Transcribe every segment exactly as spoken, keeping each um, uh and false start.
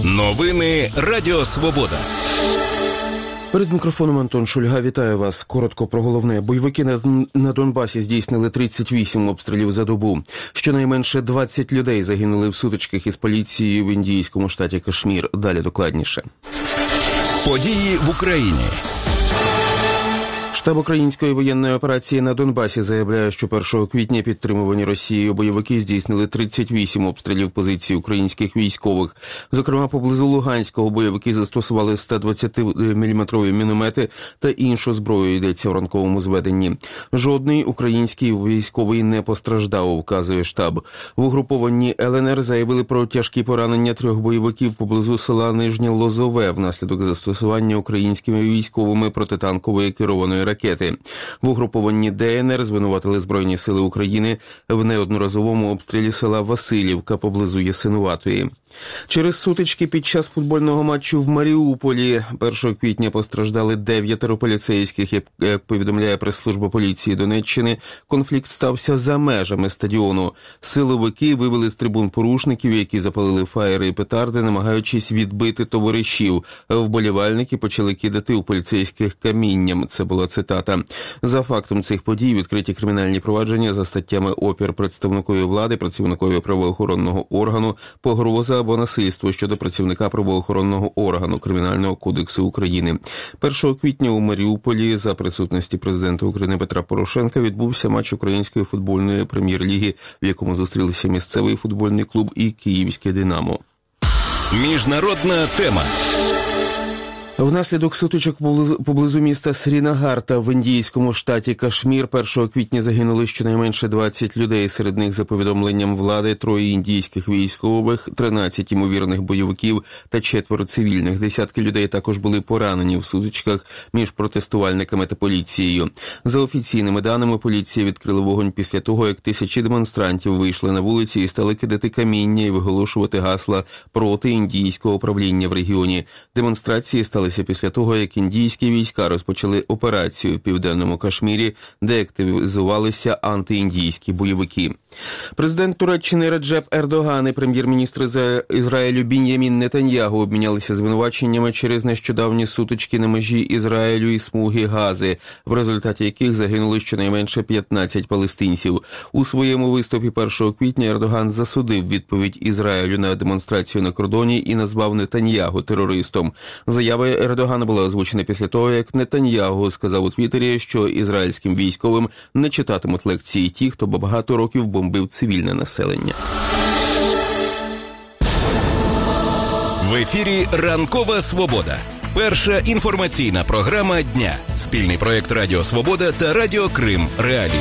Новини Радіо Свобода. Перед мікрофоном Антон Шульга. Вітаю вас. Коротко про головне. Бойовики на, на Донбасі здійснили тридцять вісім обстрілів за добу. Щонайменше двадцять людей загинули в сутичках із поліцією в індійському штаті Кашмір. Далі докладніше. Події в Україні. Штаб української воєнної операції на Донбасі заявляє, що першого квітня підтримувані Росією бойовики здійснили тридцять вісім обстрілів позицій українських військових. Зокрема, поблизу Луганського бойовики застосували сто двадцятиміліметрові міномети та іншу зброю, йдеться в ранковому зведенні. Жодний український військовий не постраждав, вказує штаб. В угрупованні Л Н Р заявили про тяжкі поранення трьох бойовиків поблизу села Нижнє Лозове внаслідок застосування українськими військовими протитанкової керованої ракети. Ракети. В угрупованні Д Н Р звинуватили Збройні сили України в неодноразовому обстрілі села Василівка поблизу Ясинуватої. Через сутички під час футбольного матчу в Маріуполі першого квітня постраждали дев'ятеро поліцейських. Як повідомляє прес-служба поліції Донеччини, конфлікт стався за межами стадіону. Силовики вивели з трибун порушників, які запалили фаєри і петарди, намагаючись відбити товаришів. Вболівальники почали кидати у поліцейських камінням. Це була цитата. За фактом цих подій відкриті кримінальні провадження за статтями опір представникові влади, працівникові правоохоронного органу, погроза або насильство щодо працівника правоохоронного органу Кримінального кодексу України. першого квітня у Маріуполі за присутності президента України Петра Порошенка відбувся матч Української футбольної прем'єр-ліги, в якому зустрілися місцевий футбольний клуб і Київське «Динамо». Міжнародна тема. Внаслідок сутичок поблизу міста Срінагарта в індійському штаті Кашмір першого квітня загинули щонайменше двадцять людей. Серед них, за повідомленням влади, троє індійських військових, тринадцять ймовірних бойовиків та четверо цивільних. Десятки людей також були поранені в сутичках між протестувальниками та поліцією. За офіційними даними, поліція відкрила вогонь після того, як тисячі демонстрантів вийшли на вулиці і стали кидати каміння і виголошувати гасла проти індійського правління в регіоні. Демонстрації стали після того, як індійські війська розпочали операцію в Південному Кашмірі, де активізувалися антиіндійські бойовики. Президент Туреччини Реджеп Ердоган і прем'єр-міністр Ізраїлю Бін'ямін Нетаньягу обмінялися звинуваченнями через нещодавні сутички на межі Ізраїлю і смуги Гази, в результаті яких загинули щонайменше п'ятнадцять палестинців. У своєму виступі першого квітня Ердоган засудив відповідь Ізраїлю на демонстрацію на кордоні і назвав Нетаньягу терористом. Заява Ердогана була озвучена після того, як Нетаньягу сказав у Твіттері, що ізраїльським військовим не читатимуть лекції ті, хто багато років бомбив цивільне населення. В ефірі «Ранкова Свобода». Перша інформаційна програма дня. Спільний проєкт Радіо Свобода та Радіо Крим Реалії.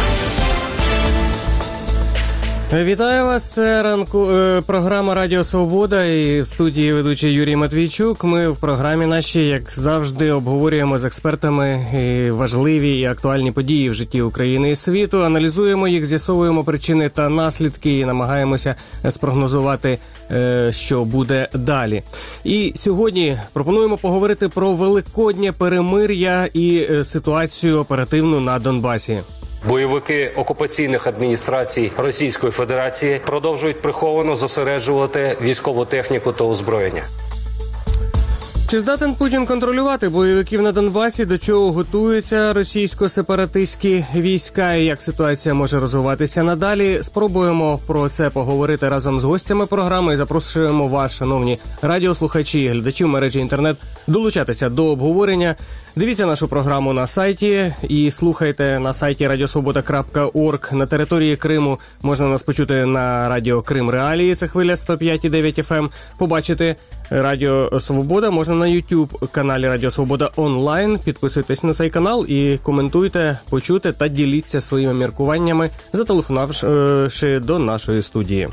Вітаю вас, це ранку, е, програма Радіо Свобода, і в студії ведучий Юрій Матвійчук. Ми в програмі нашій, як завжди, обговорюємо з експертами і важливі і актуальні події в житті України і світу, аналізуємо їх, з'ясовуємо причини та наслідки і намагаємося спрогнозувати, е, що буде далі. І сьогодні пропонуємо поговорити про великоднє перемир'я і е, ситуацію оперативну на Донбасі. Бойовики окупаційних адміністрацій Російської Федерації продовжують приховано зосереджувати військову техніку та озброєння. Чи здатен Путін контролювати бойовиків на Донбасі, до чого готуються російсько-сепаратистські війська і як ситуація може розвиватися надалі? Спробуємо про це поговорити разом з гостями програми і запрошуємо вас, шановні радіослухачі і глядачі в мережі інтернет, долучатися до обговорення. Дивіться нашу програму на сайті і слухайте на сайті радіосвобода крапка орг. На території Криму можна нас почути на Радіо Крим Реалії, це хвиля сто п'ять і дев'ять еф ем. Побачити Радіо Свобода можна на YouTube-каналі Радіо Свобода онлайн. Підписуйтесь на цей канал і коментуйте, почуйте та діліться своїми міркуваннями, зателефонувавши до нашої студії.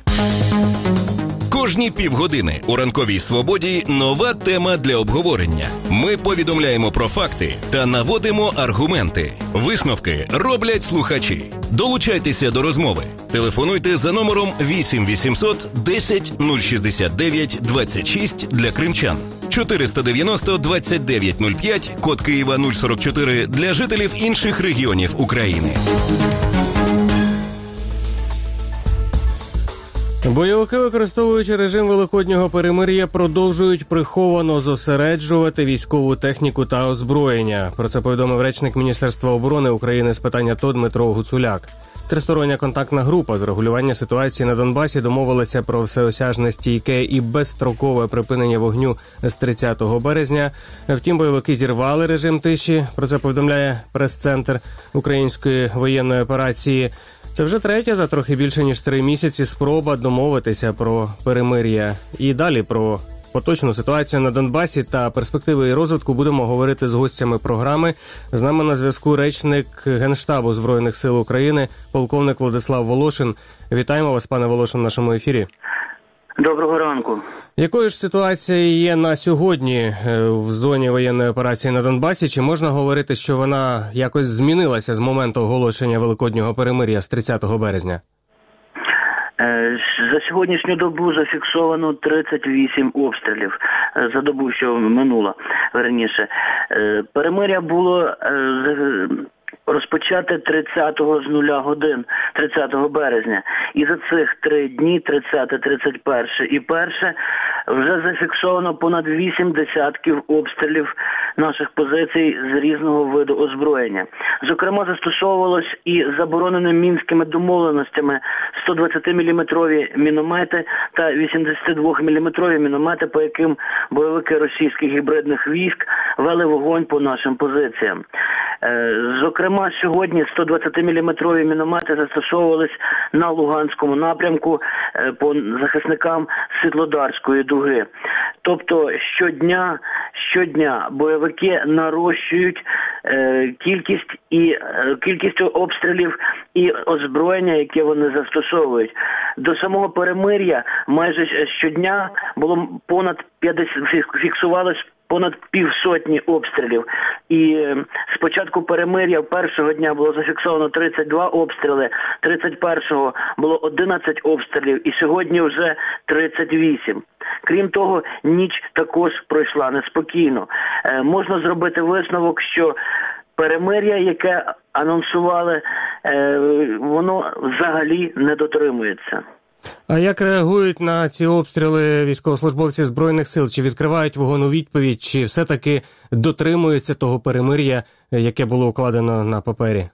Кожні півгодини у «Ранковій Свободі» нова тема для обговорення. Ми повідомляємо про факти та наводимо аргументи. Висновки роблять слухачі. Долучайтеся до розмови. Телефонуйте за номером вісім вісімсот десять нуль шістдесят дев'ять двадцять шість для кримчан. чотириста дев'яносто двадцять дев'ять нуль п'ять, код Києва нуль сорок чотири для жителів інших регіонів України. Бойовики, використовуючи режим великоднього перемир'я, продовжують приховано зосереджувати військову техніку та озброєння. Про це повідомив речник Міністерства оборони України з питань АТО Дмитро Гуцуляк. Тристороння контактна група з регулювання ситуації на Донбасі домовилася про всеосяжне, стійке і безстрокове припинення вогню з тридцятого березня. Втім, бойовики зірвали режим тиші. Про це повідомляє прес-центр української воєнної операції. Це вже третя за трохи більше ніж три місяці спроба домовитися про перемир'я. І далі про поточну ситуацію на Донбасі та перспективи її розвитку будемо говорити з гостями програми. З нами на зв'язку речник Генштабу Збройних сил України, полковник Владислав Волошин. Вітаємо вас, пане Волошин, в нашому ефірі. Доброго ранку. Якою ж ситуація є на сьогодні в зоні воєнної операції на Донбасі? Чи можна говорити, що вона якось змінилася з моменту оголошення великоднього перемир'я з тридцятого березня? За сьогоднішню добу зафіксовано тридцять вісім обстрілів. За добу, що минула, верніше. Перемир'я було розпочати тридцятого з нуля годин, тридцятого березня. І за цих три дні, тридцяте, тридцять перше і перше, вже зафіксовано понад вісім десятків обстрілів наших позицій з різного виду озброєння. Зокрема, застосовувалось і заборонені мінськими домовленостями сто двадцятиміліметрові міномети та вісімдесятидвоміліметрові міномети, по яким бойовики російських гібридних військ вели вогонь по нашим позиціям. Зокрема, сьогодні сто двадцятиміліметрові міномети застосовувались на Луганському напрямку по захисникам Світлодарської дуги. Тобто щодня, щодня бойовики нарощують е, кількість і е, кількість обстрілів і озброєння, яке вони застосовують. До самого перемир'я майже щодня було понад п'ятдесят, фіксувалось понад півсотні обстрілів. І з початку перемир'я першого дня було зафіксовано тридцять два обстріли, тридцять першого було одинадцять обстрілів і сьогодні вже тридцять вісім. Крім того, ніч також пройшла неспокійно. Е, можна зробити висновок, що перемир'я, яке анонсували, е, воно взагалі не дотримується. А як реагують на ці обстріли військовослужбовці Збройних сил? Чи відкривають вогонь у відповідь, чи все-таки дотримуються того перемир'я, яке було укладено на папері?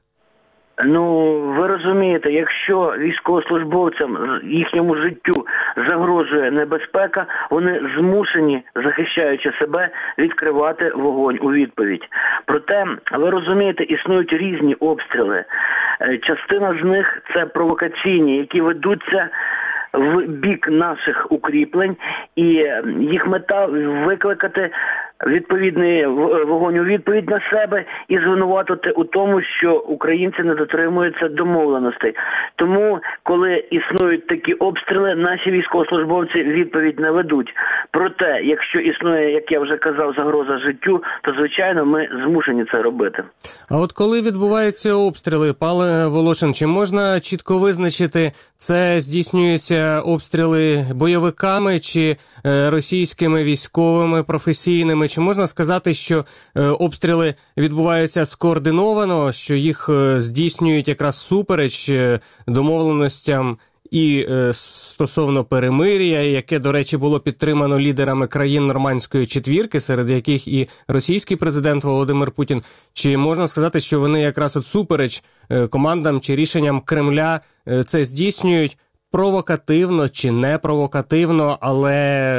Ну, ви розумієте, якщо військовослужбовцям, їхньому життю загрожує небезпека, вони змушені, захищаючи себе, відкривати вогонь у відповідь. Проте, ви розумієте, існують різні обстріли. Частина з них – це провокаційні, які ведуться в бік наших укріплень, і їх мета – викликати відповідний вогонь у відповідь на себе і звинуватити у тому, що українці не дотримуються домовленостей. Тому, коли існують такі обстріли, наші військовослужбовці відповідь не ведуть. Проте, якщо існує, як я вже казав, загроза життю, то, звичайно, ми змушені це робити. А от коли відбуваються обстріли, пане Волошин, чи можна чітко визначити, це здійснюються обстріли бойовиками чи російськими військовими професійними? Чи можна сказати, що обстріли відбуваються скоординовано, що їх здійснюють якраз супереч домовленостям і стосовно перемир'я, яке, до речі, було підтримано лідерами країн Нормандської четвірки, серед яких і російський президент Володимир Путін? Чи можна сказати, що вони якраз от супереч командам чи рішенням Кремля це здійснюють провокативно чи не провокативно, але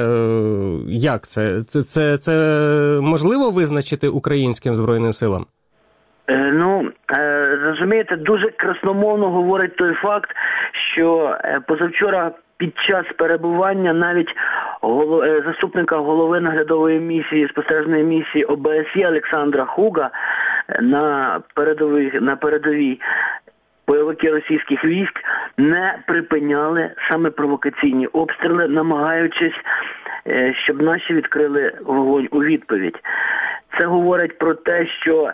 е, як це? Це, це? Це можливо визначити українським Збройним силам? Е, ну, е, розумієте, дуже красномовно говорить той факт, що е, позавчора під час перебування навіть голов... е, заступника голови наглядової місії, спостережної місії О Б С Є Олександра Хуга на передовій, на передовій бойовики російських військ не припиняли саме провокаційні обстріли, намагаючись, щоб наші відкрили вогонь у відповідь. Це говорить про те, що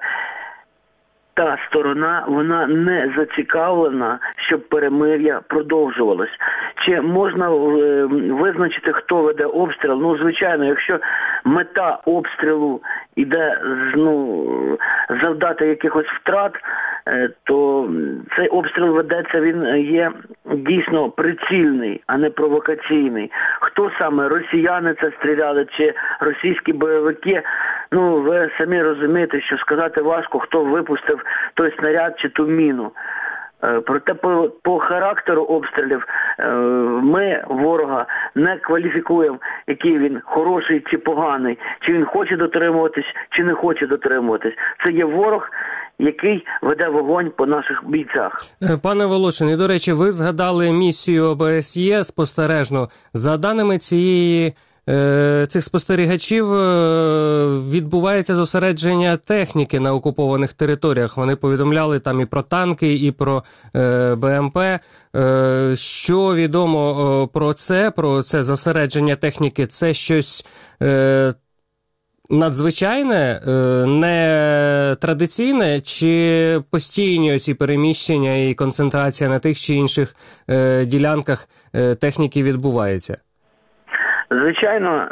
та сторона, вона не зацікавлена, щоб перемир'я продовжувалось. Чи можна визначити, хто веде обстріл? Ну, звичайно, якщо мета обстрілу іде, ну, завдати якихось втрат, то цей обстріл ведеться, він є дійсно прицільний, а не провокаційний. Хто саме, росіяни це стріляли чи російські бойовики, ну ви самі розумієте, що сказати важко, хто випустив той снаряд чи ту міну. Проте по, по характеру обстрілів ми ворога не кваліфікуємо, який він хороший чи поганий, чи він хоче дотримуватись, чи не хоче дотримуватись. Це є ворог, який веде вогонь по наших бійцях. Пане Волошин, і, до речі, ви згадали місію О Б С Є спостережну. За даними цієї цих спостерігачів, відбувається зосередження техніки на окупованих територіях. Вони повідомляли там і про танки, і про Б М П. Що відомо про це, про це зосередження техніки? Це щось надзвичайне, не традиційне, чи постійні ці переміщення і концентрація на тих чи інших ділянках техніки відбувається? Звичайно,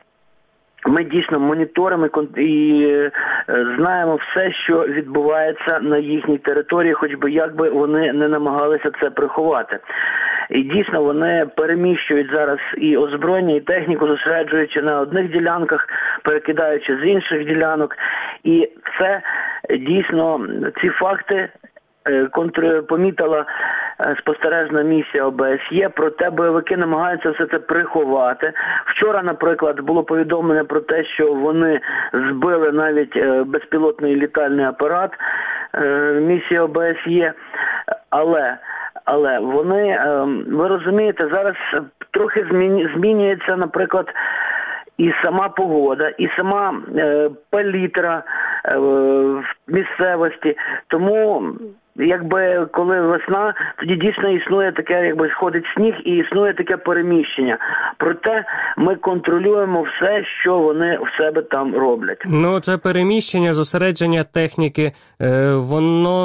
ми дійсно моніторимо і знаємо все, що відбувається на їхній території, хоч би як би вони не намагалися це приховати. І дійсно вони переміщують зараз і озброєння, і техніку, зосереджуючи на одних ділянках, перекидаючи з інших ділянок. І це дійсно, ці факти контр... помітила спостережна місія О Б С Є, проте бойовики намагаються все це приховати. Вчора, наприклад, було повідомлення про те, що вони збили навіть безпілотний літальний апарат місії О Б С Є, але Але вони, ви розумієте, зараз трохи змінюється, наприклад, і сама погода, і сама е, палітра е, в місцевості. Тому, якби, коли весна, тоді дійсно існує таке, якби сходить сніг, і існує таке переміщення. Проте ми контролюємо все, що вони в себе там роблять. Ну, це переміщення, зосередження техніки, е, воно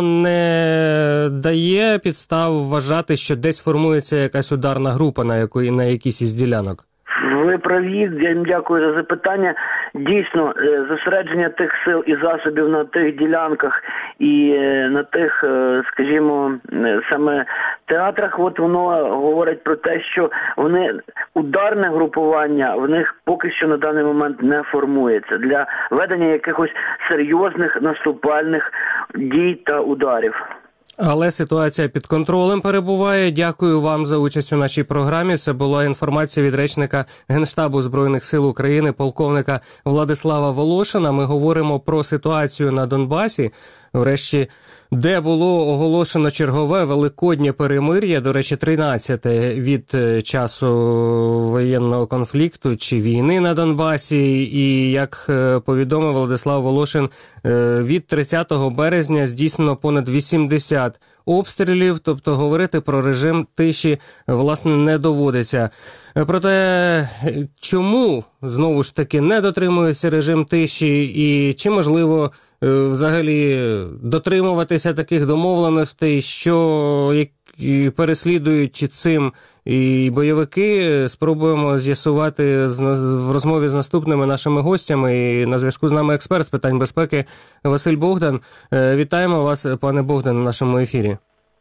не дає підстав вважати, що десь формується якась ударна група на, яку, на якійсь із ділянок? Ви праві, я їм дякую за запитання. Дійсно, зосередження тих сил і засобів на тих ділянках і на тих, скажімо, саме театрах, от воно говорить про те, що вони, ударне групування в них поки що на даний момент не формується для ведення якихось серйозних наступальних дій та ударів. Але ситуація під контролем перебуває. Дякую вам за участь у нашій програмі. Це була інформація від речника Генштабу Збройних сил України, полковника Владислава Волошина. Ми говоримо про ситуацію на Донбасі, врешті, де було оголошено чергове великоднє перемир'я, до речі, тринадцяте від часу воєнного конфлікту чи війни на Донбасі. І, як повідомив Владислав Волошин, від тридцятого березня здійснено понад вісімдесят обстрілів, тобто говорити про режим тиші, власне, не доводиться. Проте, чому, знову ж таки, не дотримується режим тиші і чи можливо взагалі дотримуватися таких домовленостей, що переслідують цим і бойовики, спробуємо з'ясувати в розмові з наступними нашими гостями. І на зв'язку з нами експерт з питань безпеки Василь Богдан. Вітаємо вас, пане Богдан, в нашому ефірі.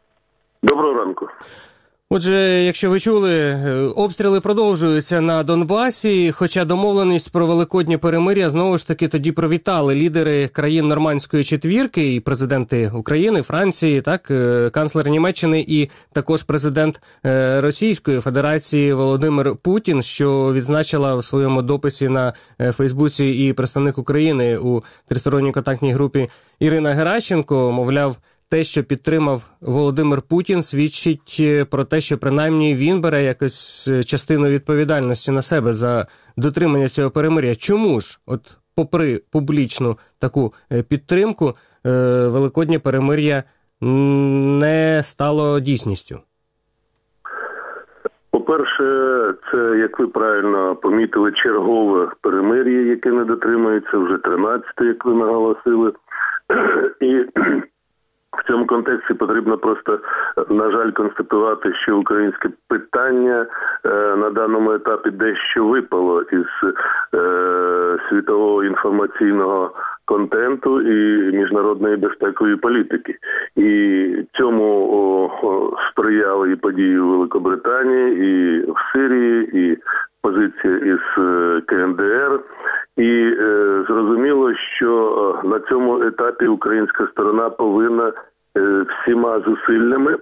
Доброго ранку. Отже, якщо ви чули, обстріли продовжуються на Донбасі, хоча домовленість про великоднє перемир'я знову ж таки тоді привітали лідери країн Нормандської четвірки і президенти України, Франції, так, канцлер Німеччини і також президент Російської Федерації Володимир Путін, що відзначила в своєму дописі на Фейсбуці і представник України у тристоронній контактній групі Ірина Геращенко, мовляв, те, що підтримав Володимир Путін, свідчить про те, що принаймні він бере якось частину відповідальності на себе за дотримання цього перемир'я. Чому ж, от попри публічну таку підтримку, великоднє перемир'я не стало дійсністю? По-перше, це, як ви правильно помітили, чергове перемир'я, яке не дотримується, вже тринадцяте, як ви наголосили. І в цьому контексті потрібно просто, на жаль, констатувати, що українське питання е, на даному етапі дещо випало із е, світового інформаційного контенту і міжнародної безпекової політики. І цьому о, о, сприяли і події у Великобританії, і в Сирії, і позиція із ка ен де ер. І е, зрозуміло, що на цьому етапі українська сторона повинна е, всіма зусиллями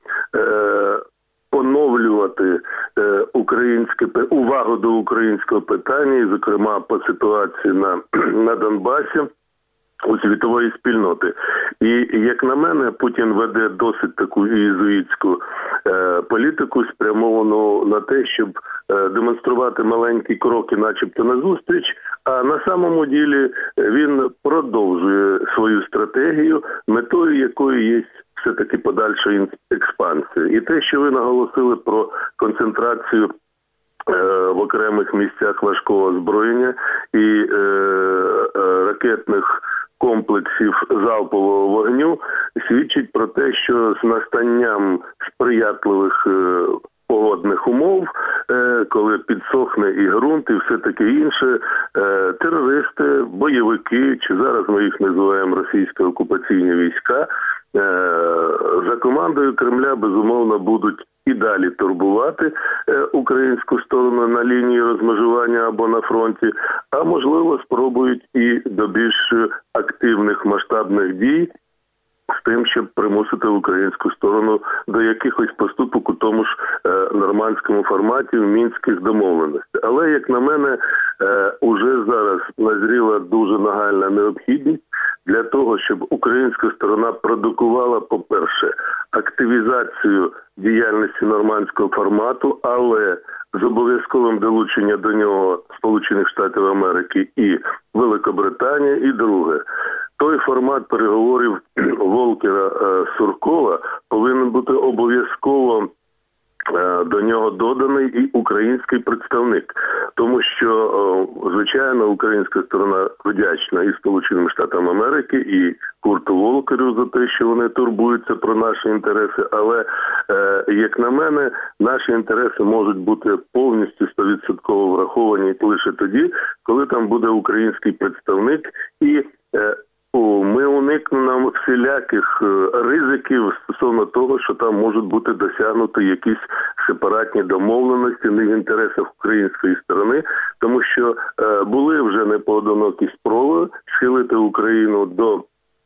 е, поновлювати е, українське увагу до українського питання, і, зокрема, по ситуації на, на Донбасі у світової спільноти. І, як на мене, Путін веде досить таку єзуїтську е, політику, спрямовану на те, щоб е, демонструвати маленькі кроки начебто назустріч, а на самому ділі він продовжує свою стратегію, метою якої є все-таки подальша експансія. І те, що ви наголосили про концентрацію в окремих місцях важкого озброєння і е, е, ракетних комплексів залпового вогню, свідчить про те, що з настанням сприятливих е, погодних умов, е, коли підсохне і ґрунт, і все таке інше, е, терористи, бойовики, чи зараз ми їх називаємо російські окупаційні війська, е, за командою Кремля, безумовно, будуть і далі турбувати е, українську сторону на лінії розмежування або на фронті, а можливо спробують і до більш активних масштабних дій з тим, щоб примусити українську сторону до якихось поступок у тому ж е, нормандському форматі в мінських домовленостях. Але, як на мене, е, уже зараз назріла дуже нагальна необхідність для того, щоб українська сторона продукувала, по-перше, активізацію діяльності нормандського формату, але з обов'язковим долученням до нього Сполучених Штатів Америки і Великобританія. І друге, той формат переговорів Волкера-Суркова повинен бути обов'язково до нього доданий і український представник. Тому що, звичайно, українська сторона вдячна і Сполученим Штатам Америки, і Курту Волкеру за те, що вони турбуються про наші інтереси. Але, як на мене, наші інтереси можуть бути повністю сто відсотків враховані лише тоді, коли там буде український представник, і ми уникнемо всіляких ризиків стосовно того, що там можуть бути досягнуті якісь сепаратні домовленості не в інтересах української сторони, тому що е, були вже непоодинокі спроби схилити Україну до е,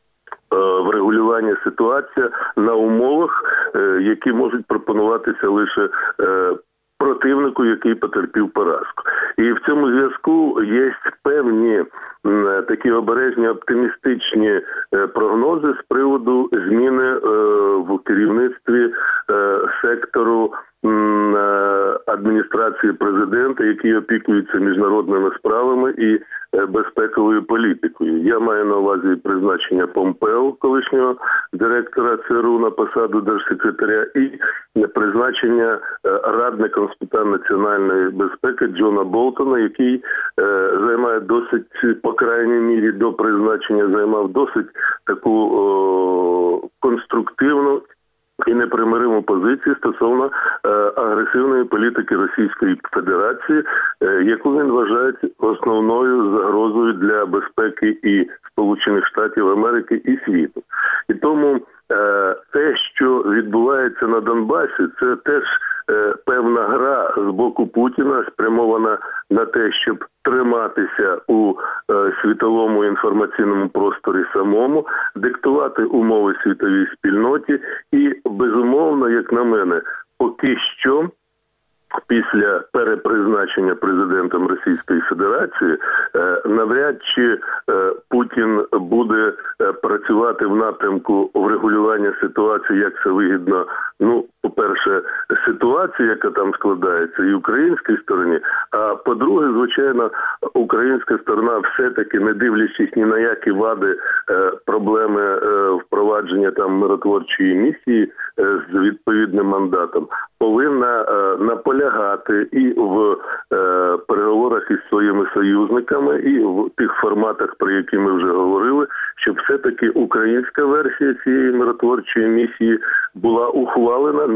врегулювання ситуації на умовах, е, які можуть пропонуватися лише е, противнику, який потерпів поразку. І в цьому зв'язку є певні такі обережні оптимістичні прогнози з приводу зміни в керівництві сектору адміністрації президента, який опікується міжнародними справами і безпековою політикою. Я маю на увазі призначення Помпео, колишнього директора ЦРУ, на посаду держсекретаря, і призначення радником з питань національної безпеки Джона Болтона, який займає досить, по крайній мірі, до призначення займав досить таку о, конструктивну і непримириму позицію стосовно е, агресивної політики Російської Федерації, е, яку він вважає основною загрозою для безпеки і Сполучених Штатів Америки, і світу. І тому е, те, що відбувається на Донбасі, це теж е, певна гра з боку Путіна, спрямована на те, щоб триматися у е, світовому інформаційному просторі самому, диктувати умови світовій спільноті і, безумовно, як на мене, поки що, після перепризначення президентом Російської Федерації, е, навряд чи е, Путін буде е, працювати в напрямку врегулювання ситуації, як це вигідно, ну, по-перше, ситуації, яка там складається, і українській стороні, а по-друге, звичайно, українська сторона все-таки, не дивлячись ні на які вади, е, проблеми е, впровадження там миротворчої місії е, з відповідним мандатом, повинна е, наполягати і в е, переговорах із своїми союзниками, і в тих форматах, про які ми вже говорили, щоб все-таки українська версія цієї миротворчої місії була ухвалена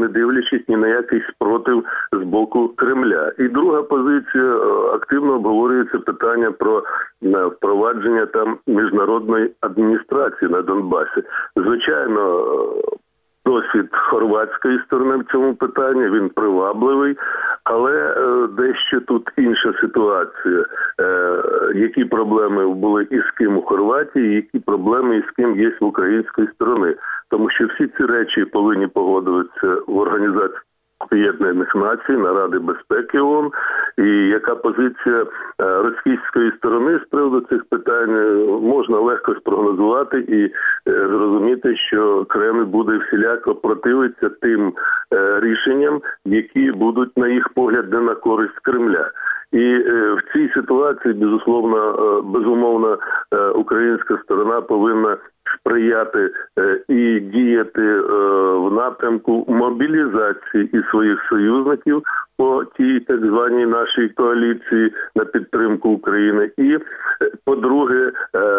не дивлячись ні на який спротив з боку Кремля. І друга позиція, активно обговорюється питання про впровадження там міжнародної адміністрації на Донбасі. Звичайно, досвід хорватської сторони в цьому питанні, він привабливий, але е, дещо тут інша ситуація. Е, які проблеми були і з ким у Хорватії, які проблеми і з ким є в української сторони. Тому що всі ці речі повинні погодитися в Організації Об'єднаних Націй, на Ради безпеки ООН. І яка позиція російської сторони з приводу цих питань, можна легко спрогнозувати і зрозуміти, що Кремль буде всіляко противитися тим рішенням, які будуть, на їх погляд, не на користь Кремля. І в цій ситуації, безусловно, безумовно, українська сторона повинна сприяти і діяти в напрямку мобілізації і своїх союзників по тій так званій нашій коаліції на підтримку України. І, по-друге,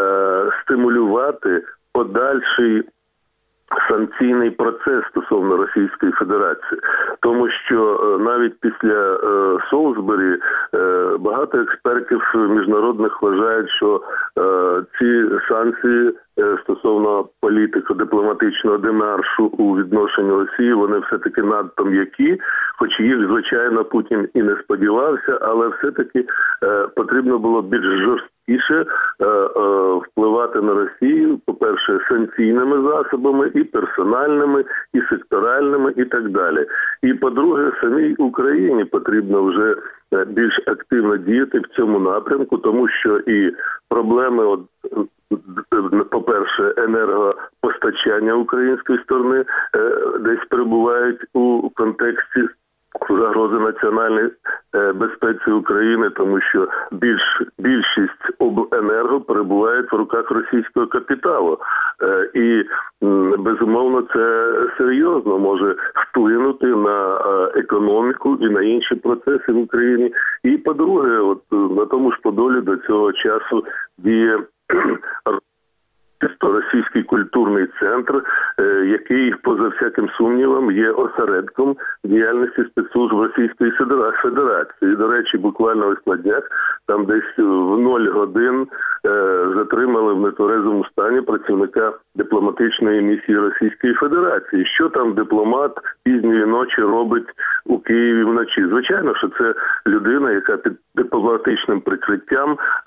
стимулювати подальший санкційний процес стосовно Російської Федерації. Тому що навіть після е, Солсбері е, багато експертів міжнародних вважають, що е, ці санкції е, стосовно політико-дипломатичного демаршу у відношенні Росії, вони все-таки надто м'які, хоч їх, звичайно, Путін і не сподівався, але все-таки е, потрібно було більш жорсткіше е, е, впливати на Росію, по-перше, санкційними засобами, і персональними, і секторальними, і так далі. І, по-друге, самій Україні потрібно вже більш активно діяти в цьому напрямку, тому що і проблеми, от, по-перше, енергопостачання української сторони десь перебувають у контексті загрози національної безпеці України, тому що більш, більшість обленерго перебуває в руках російського капіталу. І, безумовно, це серйозно може вплинути на економіку і на інші процеси в Україні. І, по-друге, от на тому ж Подолі до цього часу діє Російський культурний центр, який, поза всяким сумнівом, є осередком діяльності спецслужб Російської Федерації. До речі, буквально ось на днях, там десь в нуль годин затримали в нетверезому стані працівника дипломатичної місії Російської Федерації. Що там дипломат пізньої ночі робить у Києві вночі? Звичайно, що це людина, яка під дипломатичним прикриттям е-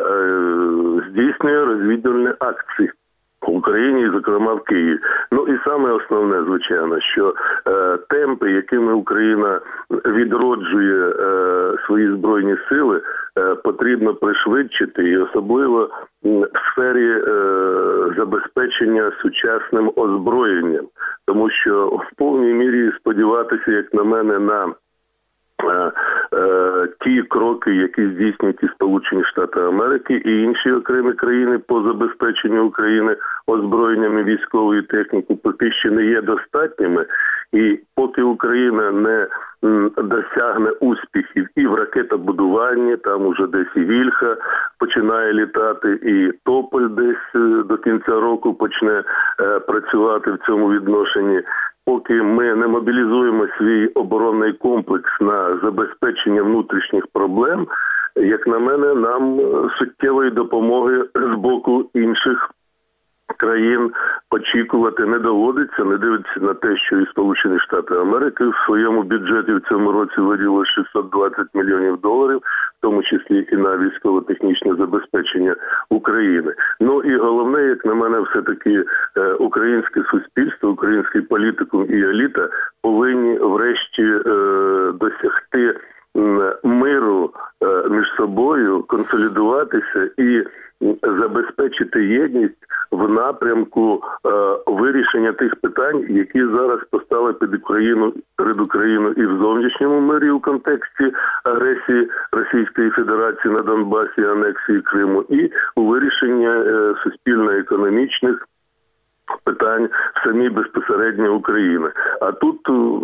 е- здійснює розвідувальні акції в Україні, і, зокрема, в Києві. Ну і саме основне, звичайно, що е, темпи, якими Україна відроджує е, свої збройні сили, е, потрібно пришвидшити, і особливо в сфері е, забезпечення сучасним озброєнням. Тому що в повній мірі сподіватися, як на мене, на Е, е, ті кроки, які здійснюють і Сполучені Штати Америки, і інші окремі країни по забезпеченню України озброєнням і військовою технікою, поки що не є достатніми. І поки Україна не м, досягне успіхів і в ракетобудуванні, там уже десь і Вільха починає літати, і Тополь десь е, до кінця року почне е, працювати в цьому відношенні, поки ми не мобілізуємо свій оборонний комплекс на забезпечення внутрішніх проблем, як на мене, нам суттєвої допомоги з боку інших країн очікувати не доводиться, не дивиться на те, що і Сполучені Штати Америки в своєму бюджеті в цьому році виділили шістсот двадцять мільйонів доларів, в тому числі і на військово-технічне забезпечення України. Ну і головне, як на мене, все-таки е, українське суспільство, український політикум і еліта повинні врешті е, досягти е, миру е, між собою, консолідуватися і забезпечити єдність в напрямку е, вирішення тих питань, які зараз постали під Україну, перед Україною і в зовнішньому мирі у контексті агресії Російської Федерації на Донбасі, анексії Криму, і у вирішенні е, суспільно-економічних питань в самій безпосередньо України. А тут,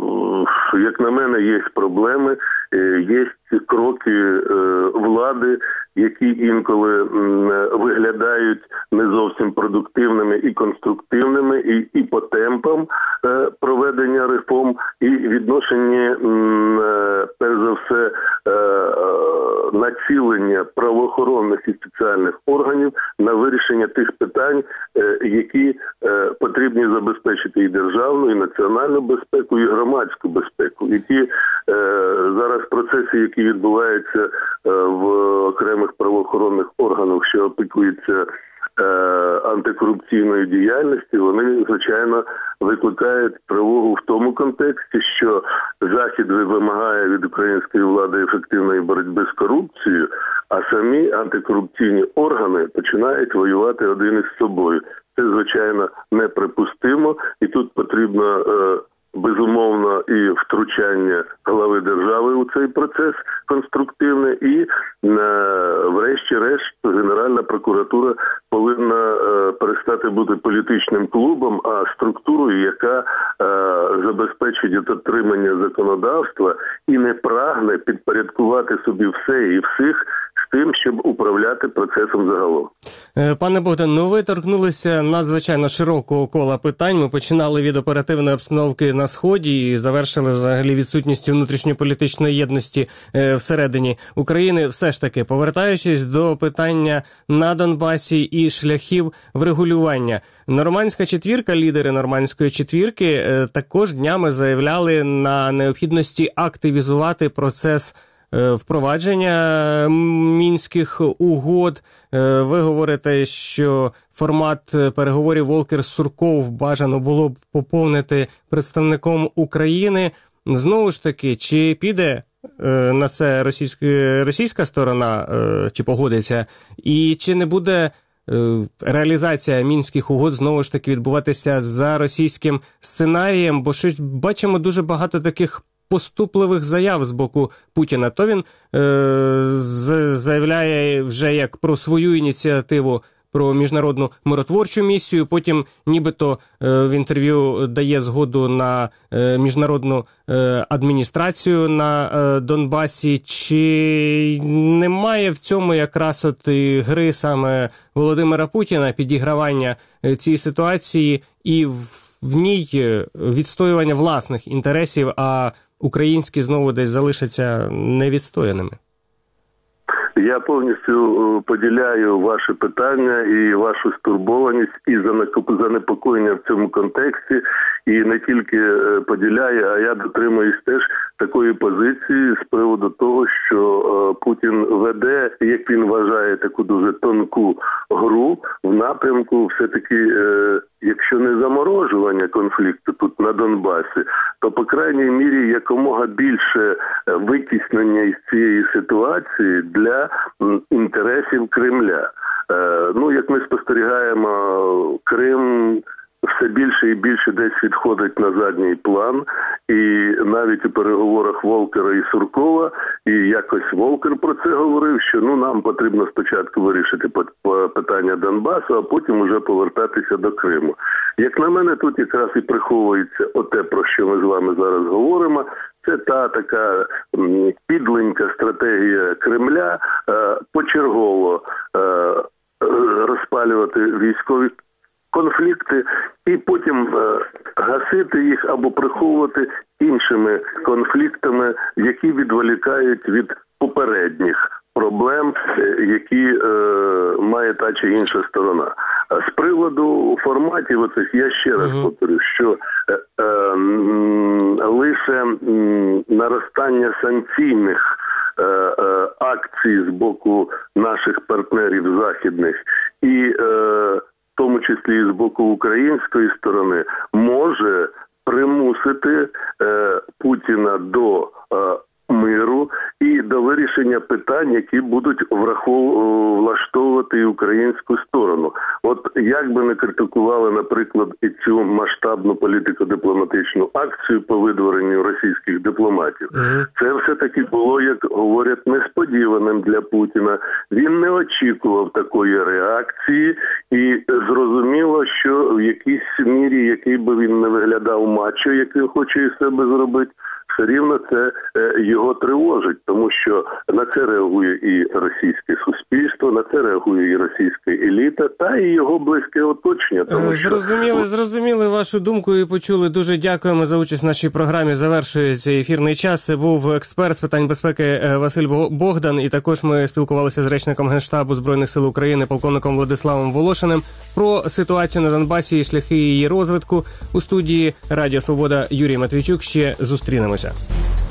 як на мене, є проблеми, є кроки влади, які інколи виглядають не зовсім продуктивними і конструктивними, і, і по темпам проведення реформ, і відношення, перш за все, націлення правоохоронних і спеціальних органів на вирішення тих питань, які потрібні забезпечити і державну, і національну безпеку, і громадську безпеку. І ті зараз процеси, які відбуваються в окремих правоохоронних органах, що опікуються антикорупційної діяльності, вони, звичайно, викликають тривогу в тому контексті, що Захід вимагає від української влади ефективної боротьби з корупцією, а самі антикорупційні органи починають воювати один із собою. Це, звичайно, неприпустимо, і тут потрібно безумовно і втручання глави держави у цей процес конструктивне, і врешті-решт Генеральна прокуратура повинна перестати бути політичним клубом, а структурою, яка забезпечить дотримання законодавства і не прагне підпорядкувати собі все і всіх з тим, щоб управляти процесом загалом. Пане Богдан, ну ви торкнулися надзвичайно широкого кола питань. Ми починали від оперативної обстановки на Сході і завершили взагалі відсутністю внутрішньополітичної єдності всередині України. Все ж таки, повертаючись до питання на Донбасі і шляхів врегулювання. Нормандська четвірка, лідери Нормандської четвірки також днями заявляли на необхідності активізувати процес впровадження мінських угод. Ви говорите, що формат переговорів Волкер-Сурков бажано було б поповнити представником України. Знову ж таки, чи піде на це російська, російська сторона, чи погодиться, і чи не буде реалізація мінських угод знову ж таки відбуватися за російським сценарієм, бо щось бачимо дуже багато таких поступливих заяв з боку Путіна. То він е, заявляє вже як про свою ініціативу, про міжнародну миротворчу місію, потім нібито е, в інтерв'ю дає згоду на е, міжнародну е, адміністрацію на е, Донбасі. Чи немає в цьому якраз от і гри саме Володимира Путіна, підігравання е, цієї ситуації і в, в ній відстоювання власних інтересів, а українські знову десь залишаться невідстояними? Я повністю поділяю ваше питання і вашу стурбованість і занепокоєння в цьому контексті. І не тільки поділяю, а я дотримуюсь теж такої позиції з приводу того, що Путін веде, як він вважає, таку дуже тонку гру в напрямку все-таки, якщо не заморожування конфлікту тут на Донбасі, то, по крайній мірі, якомога більше витіснення із цієї ситуації для інтересів Кремля. Ну, як ми спостерігаємо, Крим все більше і більше десь відходить на задній план, і навіть у переговорах Волкера і Суркова, і якось Волкер про це говорив, що ну нам потрібно спочатку вирішити питання Донбасу, а потім уже повертатися до Криму. Як на мене, тут якраз і приховується оте, про що ми з вами зараз говоримо. Це та така підленька стратегія Кремля почергово розпалювати військові конфлікти і потім е, гасити їх або приховувати іншими конфліктами, які відволікають від попередніх проблем, е, які е, має та чи інша сторона. А з приводу форматів оцих, я ще раз uh-huh. повторю, що е, е, м, лише м, наростання санкційних е, е, акцій з боку наших партнерів західних і е, в тому числі і з боку української сторони, може примусити е, Путіна до е, миру і до вирішення питань, які будуть врахов... влаштовувати і українську сторону. От як би не критикували, наприклад, і цю масштабну політико-дипломатичну акцію по видворенню російських дипломатів, uh-huh. це все-таки було, як говорять, несподіваним для Путіна. Він не очікував такої реакції і зрозуміло, що в якійсь мірі, який би він не виглядав мачо, який хоче із себе зробити, все рівно це е, його тривожить, тому що на це реагує і російське суспільство, на це реагує і російська еліта, та і його близьке оточення. Тому що... Зрозуміли, зрозуміли вашу думку і почули. Дуже дякуємо за участь в нашій програмі. Завершується ефірний час. Це був експерт з питань безпеки Василь Богдан, і також ми спілкувалися з речником Генштабу Збройних сил України, полковником Владиславом Волошиним, про ситуацію на Донбасі і шляхи її розвитку. У студії Радіо Свобода Юрій Матвійчук. Ще зустрінемося.